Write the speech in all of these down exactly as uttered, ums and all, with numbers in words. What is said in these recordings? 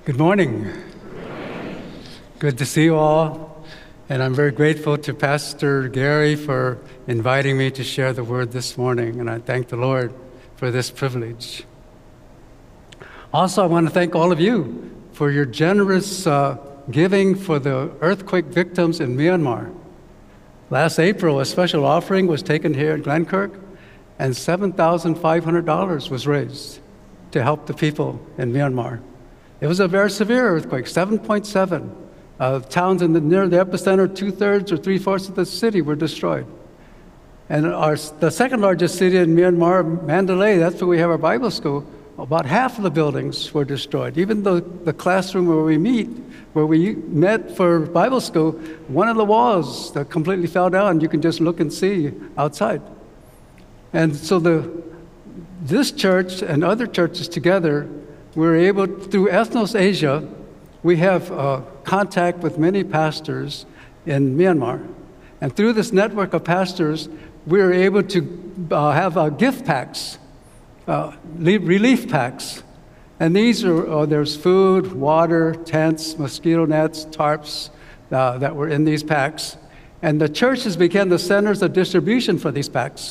Good morning. Good to see you all. And I'm very grateful to Pastor Gary for inviting me to share the word this morning. And I thank the Lord for this privilege. Also, I want to thank all of you for your generous uh, giving for the earthquake victims in Myanmar. Last April, a special offering was taken here at Glenkirk, and seven thousand five hundred dollars was raised to help the people in Myanmar. It was a very severe earthquake, seven point seven. Uh, towns in the, near the epicenter, two-thirds or three-fourths of the city were destroyed. And our, the second largest city in Myanmar, Mandalay, that's where we have our Bible school, about half of the buildings were destroyed. Even the, the classroom where we meet, where we met for Bible school, one of the walls that completely fell down, you can just look and see outside. And so the, this church and other churches together, we're able, through Ethnos Asia, we have uh, contact with many pastors in Myanmar. And through this network of pastors, we're able to uh, have uh, gift packs, uh, relief packs. And these are, uh, there's food, water, tents, mosquito nets, tarps uh, that were in these packs. And the churches became the centers of distribution for these packs.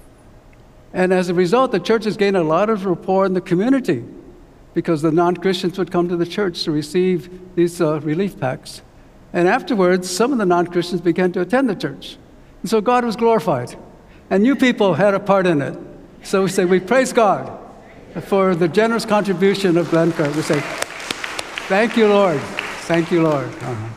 And as a result, the churches gained a lot of rapport in the community, because the non-Christians would come to the church to receive these uh, relief packs. And afterwards, some of the non-Christians began to attend the church. And so God was glorified. And you people had a part in it. So we say, we praise God for the generous contribution of Glenkirk. We say, thank you, Lord. Thank you, Lord. Uh-huh.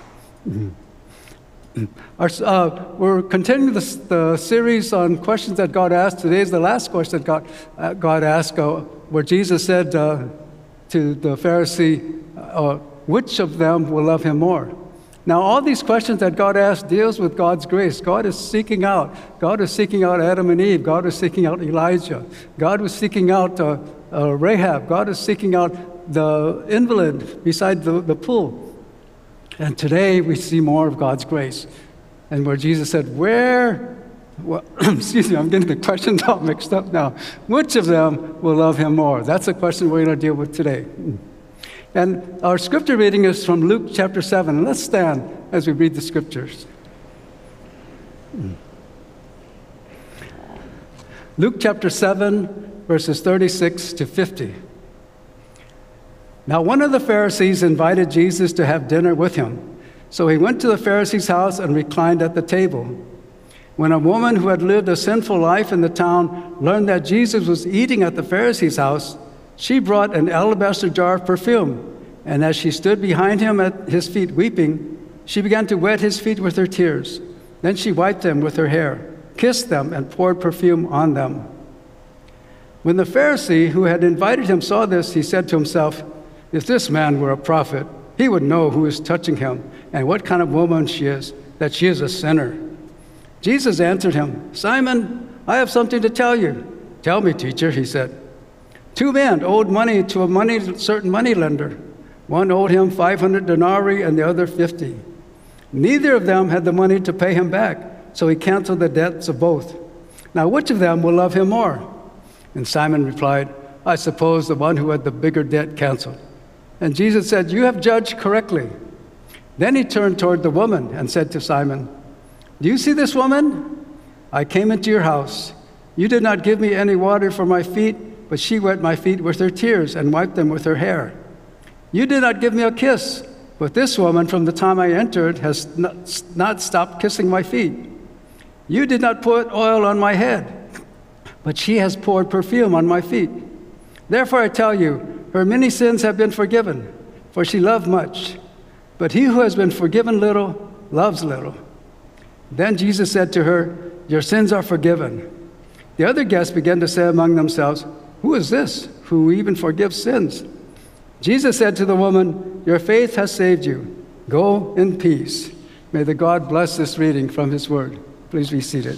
Mm-hmm. Our, uh, we're continuing this, the series on questions that God asked. Today is the last question that God, uh, God asked, uh, where Jesus said, uh, to the Pharisee, uh, which of them will love him more? Now, all these questions that God asks deals with God's grace. God is seeking out. God is seeking out Adam and Eve. God is seeking out Elijah. God was seeking out uh, uh, Rahab. God is seeking out the invalid beside the, the pool. And today we see more of God's grace. And where Jesus said, where, well, excuse me, I'm getting the questions all mixed up now. Which of them will love him more? That's a question we're going to deal with today. And our scripture reading is from Luke chapter seven. And let's stand as we read the scriptures. Luke chapter seven, verses thirty-six to fifty. Now one of the Pharisees invited Jesus to have dinner with him. So he went to the Pharisee's house and reclined at the table. When a woman who had lived a sinful life in the town learned that Jesus was eating at the Pharisee's house, she brought an alabaster jar of perfume, and as she stood behind him at his feet weeping, she began to wet his feet with her tears. Then she wiped them with her hair, kissed them, and poured perfume on them. When the Pharisee who had invited him saw this, he said to himself, if this man were a prophet, he would know who is touching him and what kind of woman she is, that she is a sinner. Jesus answered him, Simon, I have something to tell you. Tell me, teacher, he said. Two men owed money to a money, certain moneylender. One owed him five hundred denarii and the other fifty. Neither of them had the money to pay him back, so he canceled the debts of both. Now, which of them will love him more? And Simon replied, I suppose the one who had the bigger debt canceled. And Jesus said, you have judged correctly. Then he turned toward the woman and said to Simon, do you see this woman? I came into your house. You did not give me any water for my feet, but she wet my feet with her tears and wiped them with her hair. You did not give me a kiss, but this woman from the time I entered has not, not stopped kissing my feet. You did not put oil on my head, but she has poured perfume on my feet. Therefore I tell you, her many sins have been forgiven, for she loved much. But he who has been forgiven little loves little. Then Jesus said to her, your sins are forgiven. The other guests began to say among themselves, who is this who even forgives sins? Jesus said to the woman, your faith has saved you. Go in peace. May the God bless this reading from his word. Please be seated.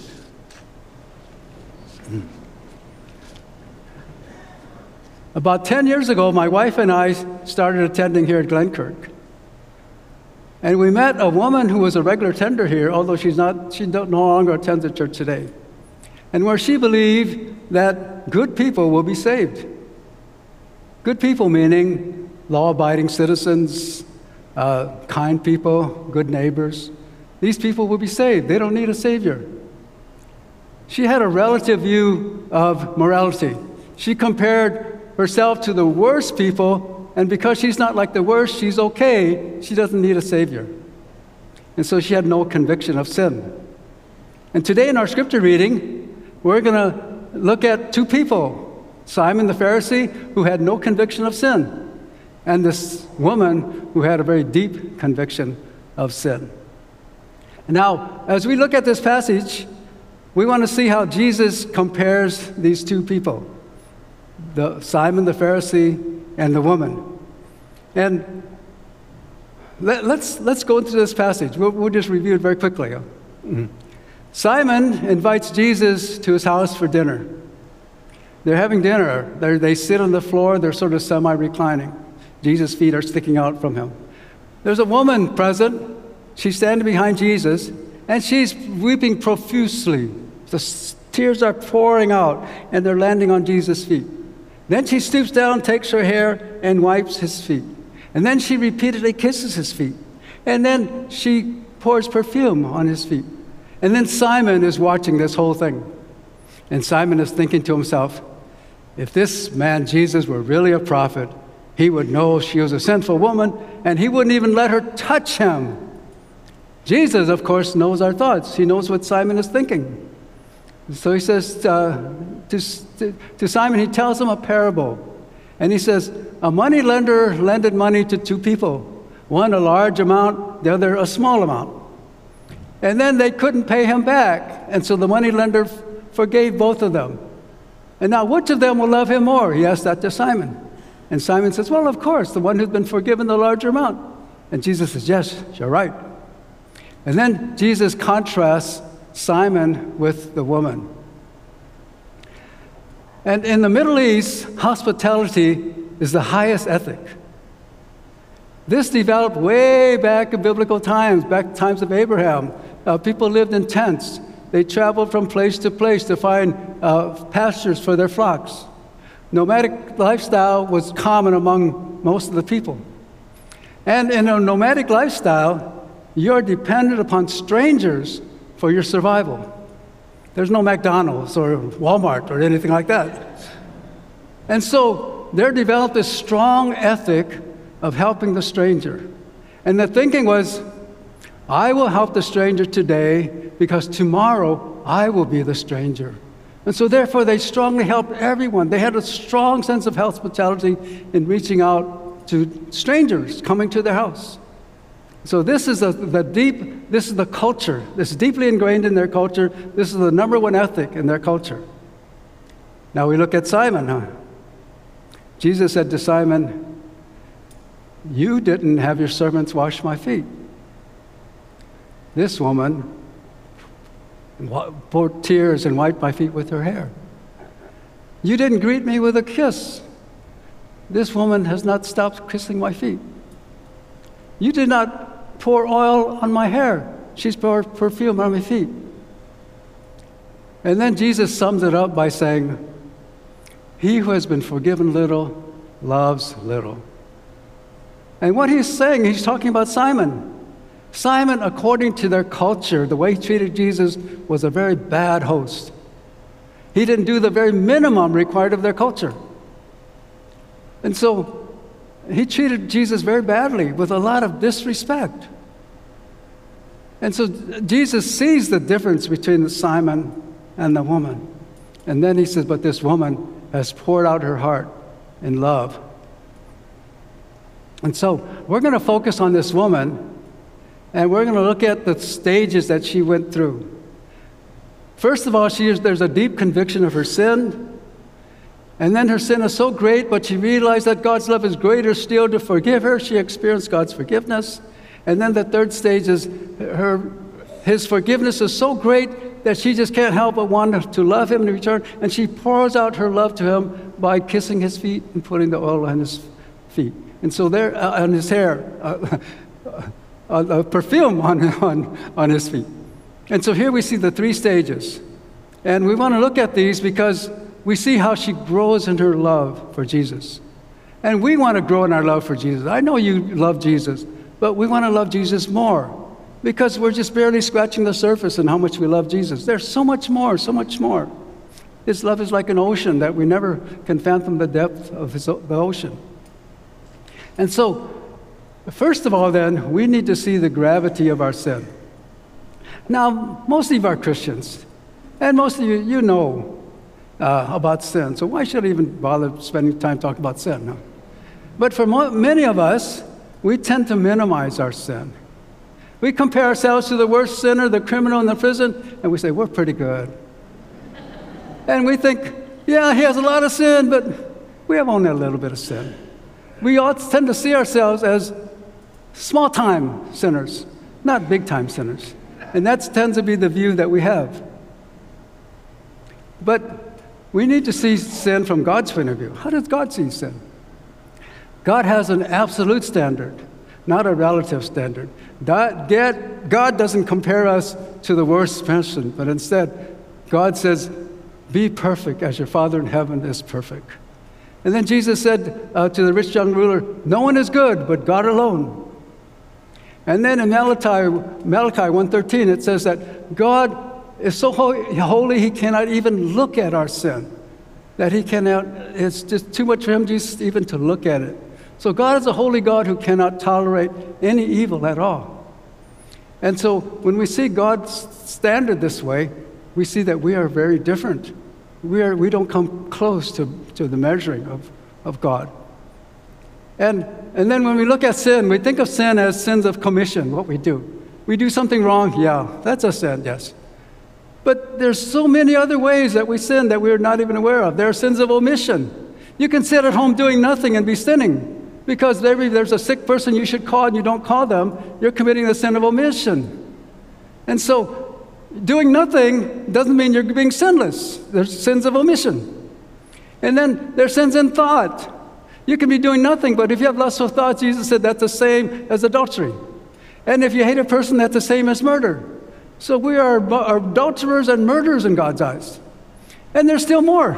About ten years ago, my wife and I started attending here at Glenkirk. And we met a woman who was a regular attender here, although she's not, she no longer attends the church today. And where she believed that good people will be saved. Good people meaning law-abiding citizens, uh, kind people, good neighbors. These people will be saved. They don't need a Savior. She had a relative view of morality. She compared herself to the worst people, and because she's not like the worst, she's okay. She doesn't need a Savior. And so she had no conviction of sin. And today in our scripture reading, we're going to look at two people, Simon the Pharisee, who had no conviction of sin, and this woman who had a very deep conviction of sin. Now, as we look at this passage, we want to see how Jesus compares these two people, the Simon the Pharisee and the woman. And let, let's, let's go into this passage. We'll, we'll just review it very quickly. Mm-hmm. Simon invites Jesus to his house for dinner. They're having dinner. They're, they sit on the floor. They're sort of semi-reclining. Jesus' feet are sticking out from him. There's a woman present. She's standing behind Jesus, and she's weeping profusely. The tears are pouring out, and they're landing on Jesus' feet. Then she stoops down, takes her hair, and wipes his feet. And then she repeatedly kisses his feet. And then she pours perfume on his feet. And then Simon is watching this whole thing. And Simon is thinking to himself, if this man Jesus were really a prophet, he would know she was a sinful woman, and he wouldn't even let her touch him. Jesus, of course, knows our thoughts. He knows what Simon is thinking. So he says uh, to, to, to Simon, he tells him a parable. And he says, a money lender lended money to two people, one a large amount, the other a small amount. And then they couldn't pay him back, and so the money lender forgave both of them. And now, which of them will love him more? He asked that to Simon. And Simon says, well, of course, the one who's been forgiven the larger amount. And Jesus says, yes, you're right. And then Jesus contrasts Simon with the woman. And in the Middle East, hospitality is the highest ethic. This developed way back in biblical times, back times of Abraham. Uh, people lived in tents. They traveled from place to place to find uh, pastures for their flocks. Nomadic lifestyle was common among most of the people. And in a nomadic lifestyle, you're dependent upon strangers for your survival. There's no McDonald's or Walmart or anything like that. And so there developed this strong ethic of helping the stranger. And the thinking was, I will help the stranger today because tomorrow I will be the stranger. And so therefore they strongly helped everyone. They had a strong sense of hospitality in reaching out to strangers coming to their house. So this is a, the deep, this is the culture. This is deeply ingrained in their culture. This is the number one ethic in their culture. Now we look at Simon. Huh? Jesus said to Simon, you didn't have your servants wash my feet. This woman poured tears and wiped my feet with her hair. You didn't greet me with a kiss. This woman has not stopped kissing my feet. You did not pour oil on my hair. She's poured perfume on my feet. And then Jesus sums it up by saying, he who has been forgiven little loves little. And what he's saying, he's talking about Simon. Simon, according to their culture, the way he treated Jesus was a very bad host. He didn't do the very minimum required of their culture. And so he treated Jesus very badly with a lot of disrespect. And so Jesus sees the difference between Simon and the woman. And then he says, but this woman has poured out her heart in love. And so we're going to focus on this woman, and we're going to look at the stages that she went through. First of all, she is, there's a deep conviction of her sin. And then her sin is so great, but she realized that God's love is greater still to forgive her. She experienced God's forgiveness. And then the third stage is her, his forgiveness is so great that she just can't help but want to love him in return. And she pours out her love to him by kissing his feet and putting the oil on his feet. And so there, uh, on his hair, uh, uh, uh, perfume on, on, on his feet. And so here we see the three stages. And we want to look at these because we see how she grows in her love for Jesus. And we want to grow in our love for Jesus. I know you love Jesus, but we want to love Jesus more because we're just barely scratching the surface in how much we love Jesus. There's so much more, so much more. His love is like an ocean that we never can fathom the depth of his, the ocean. And so, first of all, then, we need to see the gravity of our sin. Now, most of you are Christians, and most of you, you know uh, about sin. So why should I even bother spending time talking about sin? No. But for mo- many of us, we tend to minimize our sin. We compare ourselves to the worst sinner, the criminal in the prison, and we say, we're pretty good. And we think, yeah, he has a lot of sin, but we have only a little bit of sin. We all tend to see ourselves as small-time sinners, not big-time sinners. And that tends to be the view that we have. But we need to see sin from God's point of view. How does God see sin? God has an absolute standard, not a relative standard. God doesn't compare us to the worst person, but instead, God says, be perfect as your Father in heaven is perfect. And then Jesus said uh, to the rich young ruler, no one is good but God alone. And then in Malachi, Malachi one thirteen, it says that God is so holy he cannot even look at our sin. That he cannot, it's just too much for him just even to look at it. So God is a holy God who cannot tolerate any evil at all. And so when we see God's standard this way, we see that we are very different. We, are, we don't come close to, to the measuring of, of God. And, and then when we look at sin, we think of sin as sins of commission, what we do. We do something wrong, yeah, that's a sin, yes. But there's so many other ways that we sin that we're not even aware of. There are sins of omission. You can sit at home doing nothing and be sinning because maybe there's a sick person you should call and you don't call them. You're committing the sin of omission. And so doing nothing doesn't mean you're being sinless. There's sins of omission. And then there's sins in thought. You can be doing nothing, but if you have lustful thoughts, Jesus said that's the same as adultery. And if you hate a person, that's the same as murder. So we are adulterers and murderers in God's eyes. And there's still more.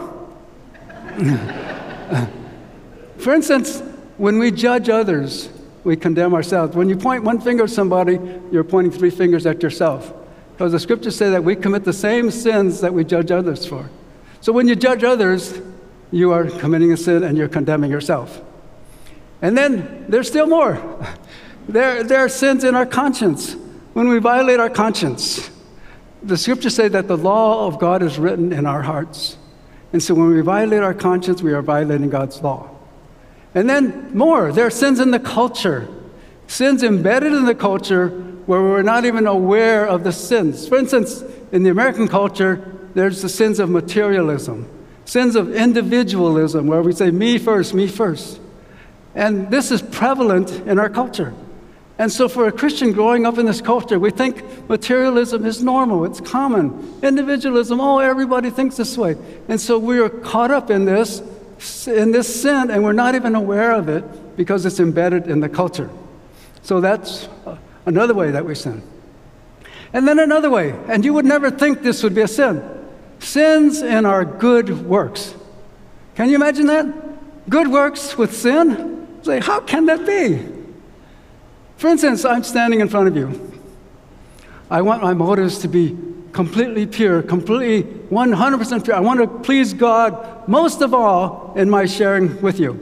For instance, when we judge others, we condemn ourselves. When you point one finger at somebody, you're pointing three fingers at yourself. Because the scriptures say that we commit the same sins that we judge others for. So when you judge others, you are committing a sin and you're condemning yourself. And then there's still more. There, there are sins in our conscience. When we violate our conscience, the scriptures say that the law of God is written in our hearts. And so when we violate our conscience, we are violating God's law. And then more, there are sins in the culture. Sins embedded in the culture where we're not even aware of the sins. For instance, in the American culture, there's the sins of materialism, sins of individualism, where we say, me first, me first. And this is prevalent in our culture. And so for a Christian growing up in this culture, we think materialism is normal, it's common. Individualism, oh, everybody thinks this way. And so we are caught up in this, in this sin, and we're not even aware of it because it's embedded in the culture. So that's another way that we sin. And then another way, and you would never think this would be a sin. Sins in our good works. Can you imagine that? Good works with sin? Say, how can that be? For instance, I'm standing in front of you. I want my motives to be completely pure, completely one hundred percent pure. I want to please God most of all in my sharing with you.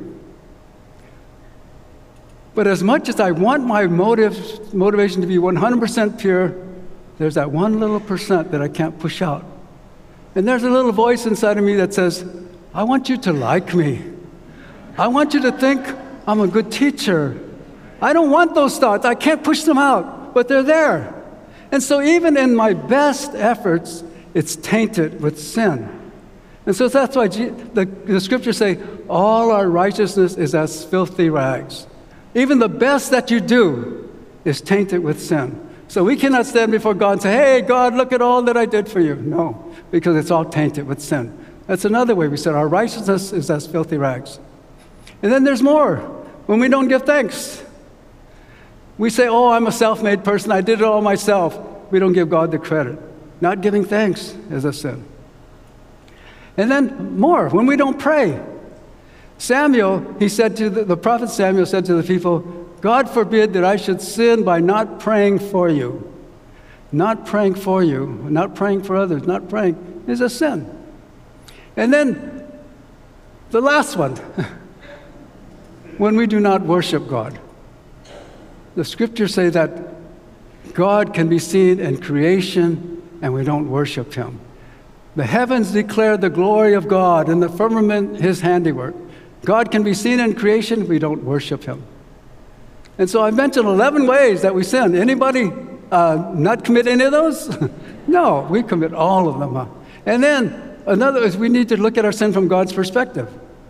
But as much as I want my motive, motivation to be one hundred percent pure, there's that one little percent that I can't push out. And there's a little voice inside of me that says, I want you to like me. I want you to think I'm a good teacher. I don't want those thoughts. I can't push them out, but they're there. And so even in my best efforts, it's tainted with sin. And so that's why the, the scriptures say, all our righteousness is as filthy rags. Even the best that you do is tainted with sin. So we cannot stand before God and say, hey, God, look at all that I did for you. No, because it's all tainted with sin. That's another way we said our righteousness is as filthy rags. And then there's more. When we don't give thanks, we say, oh, I'm a self-made person. I did it all myself. We don't give God the credit. Not giving thanks is a sin. And then more, when we don't pray. Samuel, he said to the, the prophet Samuel said to the people, God forbid that I should sin by not praying for you. Not praying for you, not praying for others, not praying is a sin. And then the last one, when we do not worship God. The scriptures say that God can be seen in creation and we don't worship him. The heavens declare the glory of God and the firmament his handiwork. God can be seen in creation, we don't worship him. And so I mentioned eleven ways that we sin. Anybody uh, not commit any of those? No, we commit all of them. Huh? And then another is we need to look at our sin from God's perspective.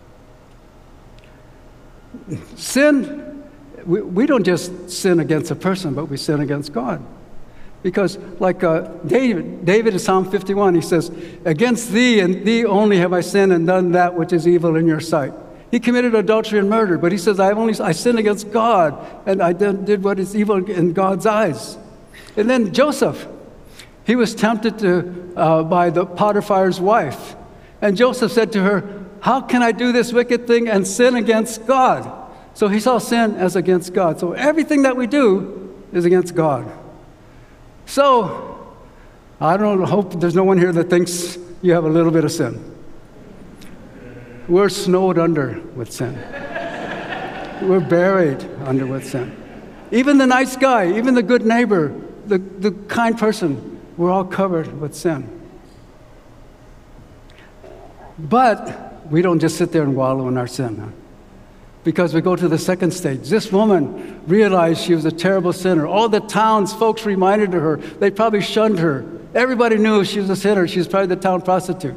Sin, we, we don't just sin against a person, but we sin against God. Because like uh, David, David in Psalm fifty-one, he says, against thee and thee only have I sinned and done that which is evil in your sight. He committed adultery and murder, but he says, I only I sinned against God, and I did, did what is evil in God's eyes. And then Joseph, he was tempted to uh, by the Potiphar's wife. And Joseph said to her, how can I do this wicked thing and sin against God? So he saw sin as against God. So everything that we do is against God. So I don't hope there's no one here that thinks you have a little bit of sin. We're snowed under with sin. We're buried under with sin. Even the nice guy, even the good neighbor, the, the kind person, we're all covered with sin. But we don't just sit there and wallow in our sin, huh? Because we go to the second stage. This woman realized she was a terrible sinner. All the town's folks reminded her. They probably shunned her. Everybody knew she was a sinner. She was probably the town prostitute.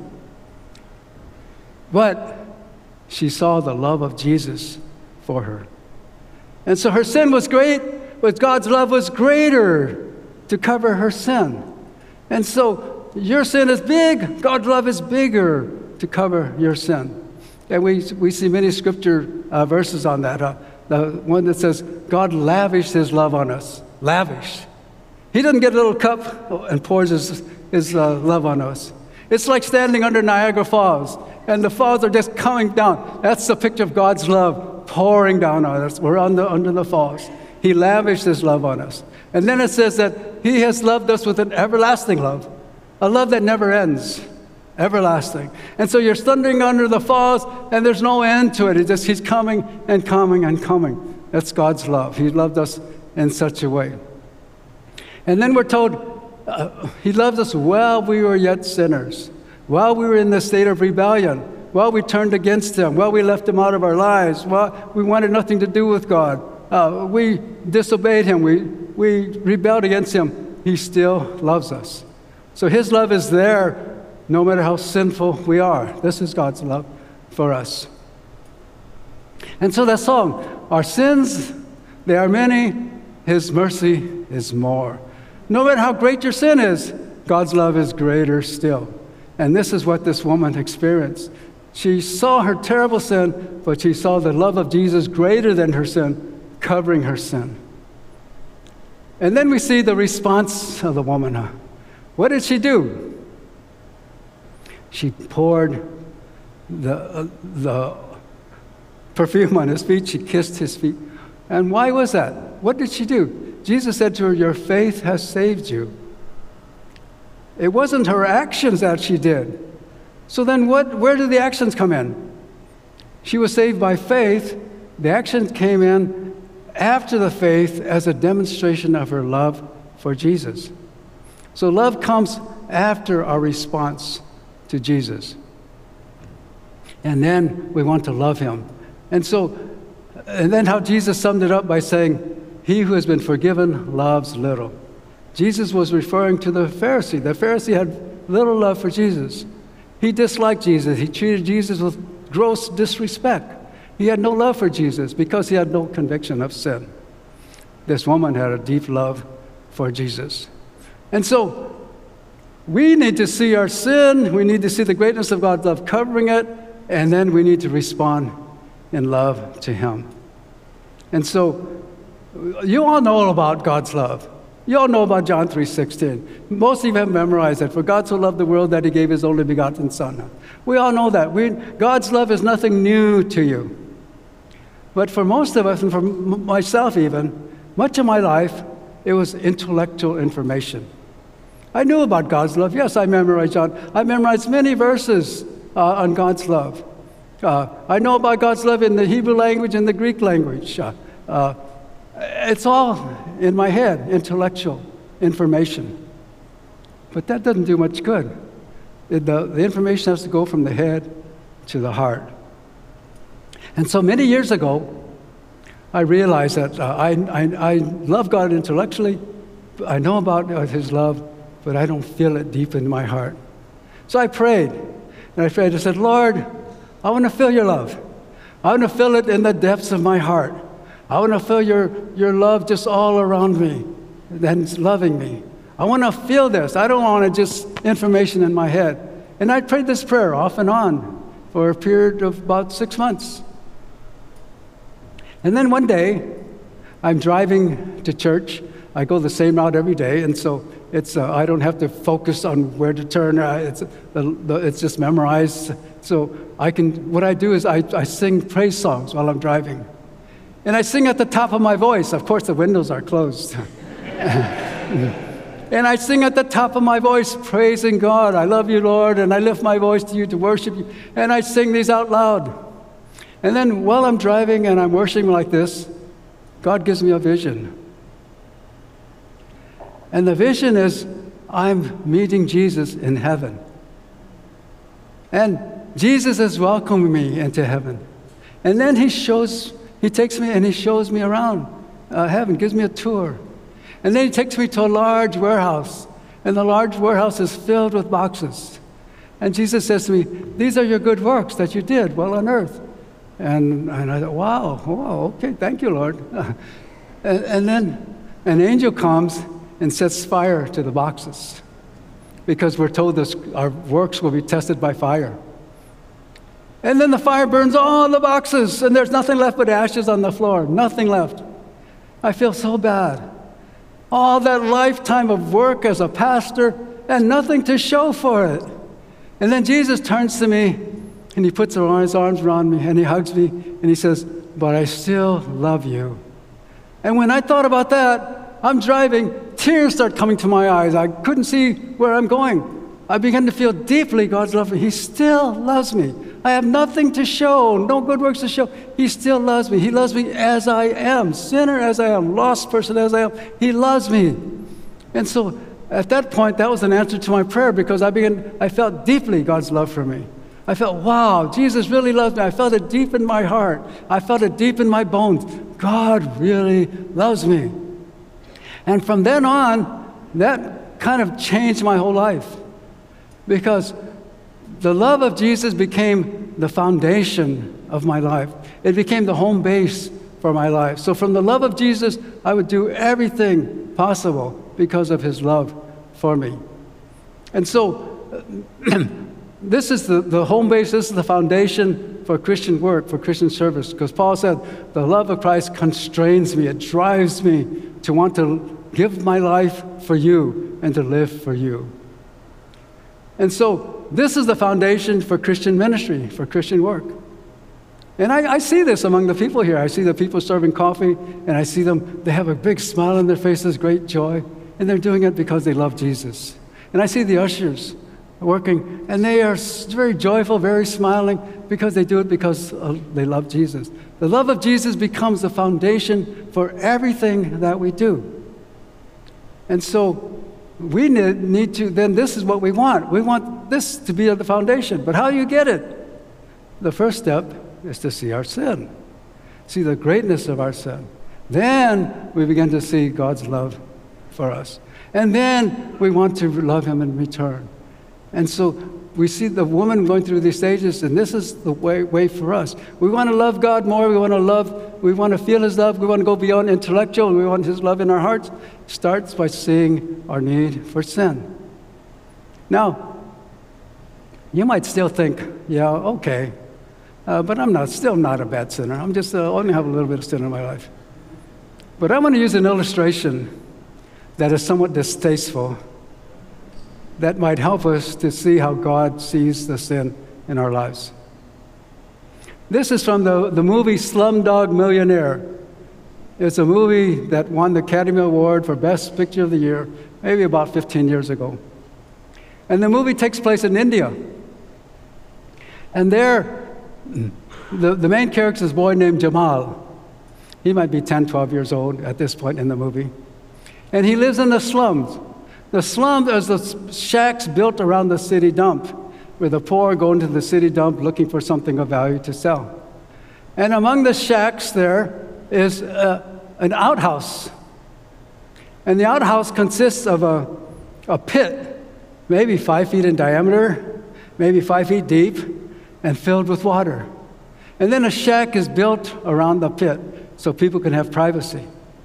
But she saw the love of Jesus for her. And so her sin was great, but God's love was greater to cover her sin. And so your sin is big, God's love is bigger to cover your sin. And we, we see many scripture uh, verses on that. Uh, the one that says, God lavished his love on us. Lavished. He doesn't get a little cup and pours his, his uh, love on us. It's like standing under Niagara Falls, and the falls are just coming down. That's the picture of God's love pouring down on us. We're under, under the falls. He lavished his love on us. And then it says that he has loved us with an everlasting love, a love that never ends, everlasting. And so you're standing under the falls, and there's no end to it. It's just he's coming and coming and coming. That's God's love. He loved us in such a way. And then we're told, Uh, he loved us while we were yet sinners, while we were in the state of rebellion, while we turned against him, while we left him out of our lives, while we wanted nothing to do with God. Uh, we disobeyed him. We, we rebelled against him. He still loves us. So his love is there no matter how sinful we are. This is God's love for us. And so that song, our sins, they are many, his mercy is more. No matter how great your sin is, God's love is greater still. And this is what this woman experienced. She saw her terrible sin, but she saw the love of Jesus greater than her sin, covering her sin. And then we see the response of the woman. What did she do? She poured the, uh, the perfume on his feet. She kissed his feet. And why was that? What did she do? Jesus said to her, your faith has saved you. It wasn't her actions that she did. So then what, where did the actions come in? She was saved by faith. The actions came in after the faith as a demonstration of her love for Jesus. So love comes after our response to Jesus. And then we want to love him. And so, and then how Jesus summed it up by saying, he who has been forgiven loves little. Jesus was referring to the Pharisee. The Pharisee had little love for Jesus. He disliked Jesus. He treated Jesus with gross disrespect. He had no love for Jesus because he had no conviction of sin. This woman had a deep love for Jesus. And so we need to see our sin. We need to see the greatness of God's love covering it. And then we need to respond in love to him. And so you all know about God's love. You all know about John three sixteen. Most of you have memorized it. For God so loved the world that he gave his only begotten Son. We all know that. We, God's love is nothing new to you. But for most of us, and for m- myself even, much of my life, it was intellectual information. I knew about God's love. Yes, I memorized John. I memorized many verses uh, on God's love. Uh, I know about God's love in the Hebrew language and the Greek language. Uh, uh, it's all in my head, intellectual information. But that doesn't do much good. It, the, the information has to go from the head to the heart. And so many years ago, I realized that uh, I, I, I love God intellectually. I know about uh, his love, but I don't feel it deep in my heart. So I prayed, and I prayed. I said, Lord, I want to feel your love. I want to feel it in the depths of my heart. I want to feel your, your love just all around me, and loving me. I want to feel this. I don't want to just information in my head. And I prayed this prayer off and on for a period of about six months. And then one day, I'm driving to church. I go the same route every day, and so it's uh, I don't have to focus on where to turn. Uh, it's the, the, it's just memorized. So I can. What I do is I, I sing praise songs while I'm driving, and I sing at the top of my voice. Of course, the windows are closed, and I sing at the top of my voice, praising God. I love you, Lord, and I lift my voice to you to worship you, and I sing these out loud. And then while I'm driving and I'm worshiping like this, God gives me a vision. And the vision is I'm meeting Jesus in heaven. And Jesus is welcoming me into heaven. And then he shows, he takes me and he shows me around uh, heaven, gives me a tour. And then he takes me to a large warehouse. And the large warehouse is filled with boxes. And Jesus says to me, these are your good works that you did while on earth. And, and I thought, wow, wow, okay, thank you, Lord. and, and then an angel comes and sets fire to the boxes because we're told this, our works will be tested by fire. And then the fire burns all the boxes, and there's nothing left but ashes on the floor, nothing left. I feel so bad. All that lifetime of work as a pastor and nothing to show for it. And then Jesus turns to me, and he puts his arms around me, and he hugs me, and he says, but I still love you. And when I thought about that, I'm driving, tears start coming to my eyes. I couldn't see where I'm going. I began to feel deeply God's love for me. He still loves me. I have nothing to show, no good works to show. He still loves me. He loves me as I am, sinner as I am, lost person as I am. He loves me. And so at that point, that was an answer to my prayer because I began, I felt deeply God's love for me. I felt, wow, Jesus really loves me. I felt it deep in my heart. I felt it deep in my bones. God really loves me. And from then on, that kind of changed my whole life because the love of Jesus became the foundation of my life. It became the home base for my life. So from the love of Jesus, I would do everything possible because of his love for me. And so this is the, the home base, this is the foundation for Christian work, for Christian service. Because Paul said, the love of Christ constrains me, it drives me to want to give my life for you and to live for you. And so this is the foundation for Christian ministry, for Christian work. And I, I see this among the people here. I see the people serving coffee, and I see them, they have a big smile on their faces, great joy, and they're doing it because they love Jesus. And I see the ushers working, and they are very joyful, very smiling, because they do it because uh, they love Jesus. The love of Jesus becomes the foundation for everything that we do. And so we need, need to, then this is what we want. We want this to be the foundation. But how do you get it? The first step is to see our sin, see the greatness of our sin. Then we begin to see God's love for us. And then we want to love him in return. And so we see the woman going through these stages, and this is the way, way for us. We want to love God more. We want to love, we want to feel his love. We want to go beyond intellectual. We want his love in our hearts. It starts by seeing our need for sin. Now, you might still think, yeah, okay, uh, but I'm not, still not a bad sinner. I'm just uh, only have a little bit of sin in my life. But I want to use an illustration that is somewhat distasteful that might help us to see how God sees the sin in our lives. This is from the, the movie Slumdog Millionaire. It's a movie that won the Academy Award for Best Picture of the Year, maybe about fifteen years ago. And the movie takes place in India. And there, the, the main character is a boy named Jamal. He might be ten, twelve years old at this point in the movie. And he lives in the slums. The slums are the shacks built around the city dump, where the poor go into the city dump looking for something of value to sell. And among the shacks there is uh, an outhouse. And the outhouse consists of a, a pit, maybe five feet in diameter, maybe five feet deep, and filled with water. And then a shack is built around the pit so people can have privacy.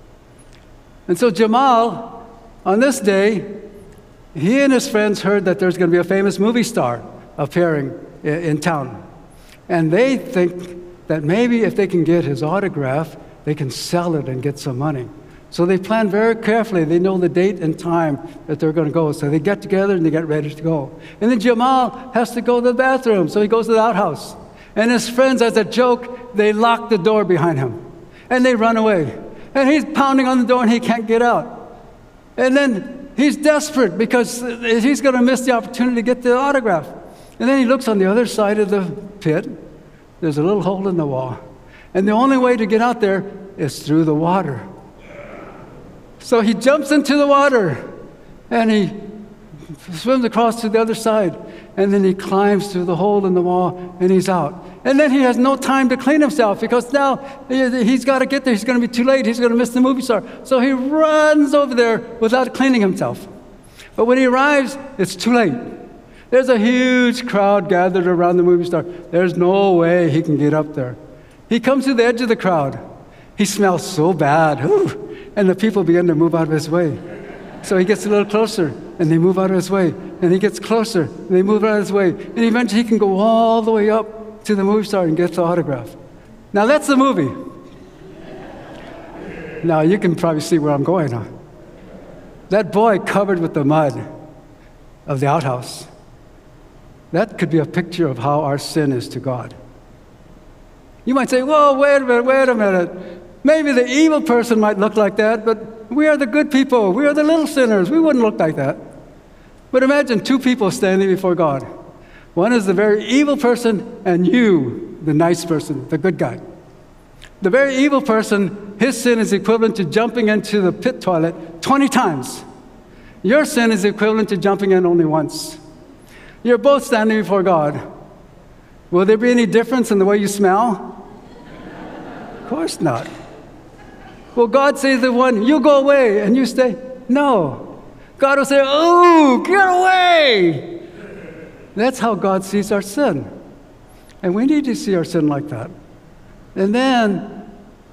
And so Jamal, on this day, he and his friends heard that there's going to be a famous movie star appearing in, in town. And they think that maybe if they can get his autograph, they can sell it and get some money. So they plan very carefully. They know the date and time that they're going to go. So they get together and they get ready to go. And then Jamal has to go to the bathroom, so he goes to the outhouse. And his friends, as a joke, they lock the door behind him. And they run away. And he's pounding on the door and he can't get out. And then he's desperate because he's going to miss the opportunity to get the autograph. And then he looks on the other side of the pit. There's a little hole in the wall. And the only way to get out there is through the water. So he jumps into the water and he swims across to the other side. And then he climbs through the hole in the wall and he's out. And then he has no time to clean himself because now he's got to get there. He's going to be too late. He's going to miss the movie star. So he runs over there without cleaning himself. But when he arrives, it's too late. There's a huge crowd gathered around the movie star. There's no way he can get up there. He comes to the edge of the crowd. He smells so bad. Whew. And the people begin to move out of his way. So he gets a little closer, and they move out of his way. And he gets closer, and they move out of his way. And eventually he can go all the way up to the movie star and get the autograph. Now that's the movie. Now you can probably see where I'm going, huh? That boy covered with the mud of the outhouse, that could be a picture of how our sin is to God. You might say, whoa, wait a minute, wait a minute. Maybe the evil person might look like that, but we are the good people. We are the little sinners. We wouldn't look like that. But imagine two people standing before God. One is the very evil person, and you, the nice person, the good guy. The very evil person, his sin is equivalent to jumping into the pit toilet twenty times. Your sin is equivalent to jumping in only once. You're both standing before God. Will there be any difference in the way you smell? Of course not. Will God say to the one, you go away, and you stay? No. God will say, oh, get away. That's how God sees our sin. And we need to see our sin like that. And then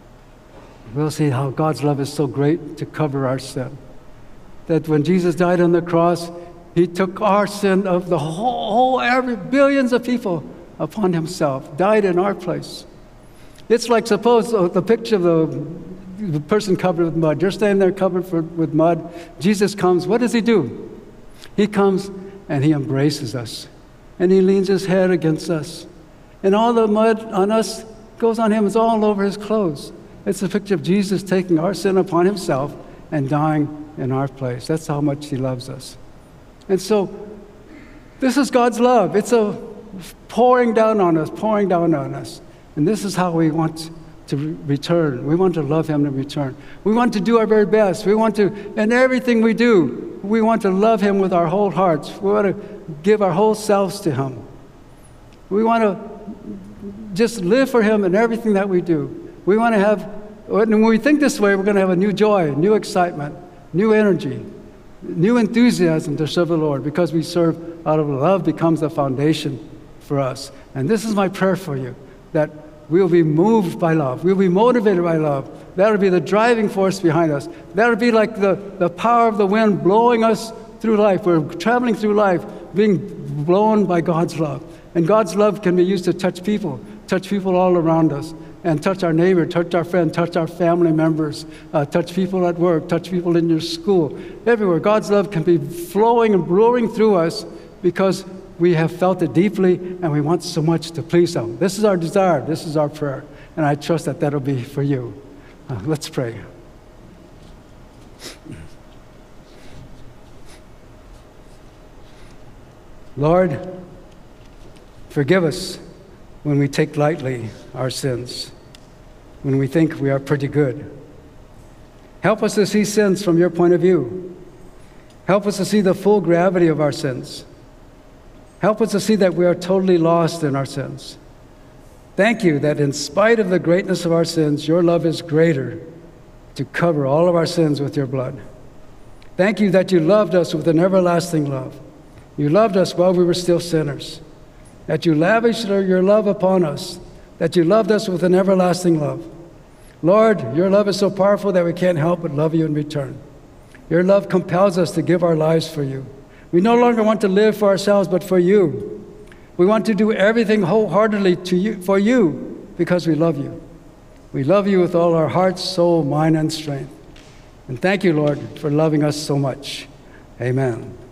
we'll see how God's love is so great to cover our sin. That when Jesus died on the cross, he took our sin of the whole, whole every billions of people upon himself, died in our place. It's like, suppose uh, the picture of the, the person covered with mud. You're standing there covered for, with mud. Jesus comes. What does he do? He comes and he embraces us. And he leans his head against us. And all the mud on us goes on him. It's all over his clothes. It's a picture of Jesus taking our sin upon himself and dying in our place. That's how much he loves us. And so this is God's love. It's a pouring down on us, pouring down on us. And this is how we want to re- return. We want to love him in return. We want to do our very best. We want to, in everything we do, we want to love him with our whole hearts. We want to give our whole selves to him. We want to just live for him in everything that we do. We want to have, when we think this way, we're going to have a new joy, new excitement, new energy, new enthusiasm to serve the Lord, because we serve out of love becomes the foundation for us. And this is my prayer for you, that we'll be moved by love. We'll be motivated by love. That'll be the driving force behind us. That'll be like the, the power of the wind blowing us through life. We're traveling through life being blown by God's love. And God's love can be used to touch people, touch people all around us. and touch our neighbor, touch our friend, touch our family members, uh, touch people at work, touch people in your school, everywhere. God's love can be flowing and brewing through us because we have felt it deeply and we want so much to please Him. This is our desire. This is our prayer. And I trust that that'll be for you. Uh, let's pray. Lord, forgive us when we take lightly our sins, when we think we are pretty good. Help us to see sins from your point of view. Help us to see the full gravity of our sins. Help us to see that we are totally lost in our sins. Thank you that in spite of the greatness of our sins, your love is greater to cover all of our sins with your blood. Thank you that you loved us with an everlasting love. You loved us while we were still sinners, that you lavished your love upon us, that you loved us with an everlasting love. Lord, your love is so powerful that we can't help but love you in return. Your love compels us to give our lives for you. We no longer want to live for ourselves, but for you. We want to do everything wholeheartedly to you, for you because we love you. We love you with all our heart, soul, mind, and strength. And thank you, Lord, for loving us so much. Amen.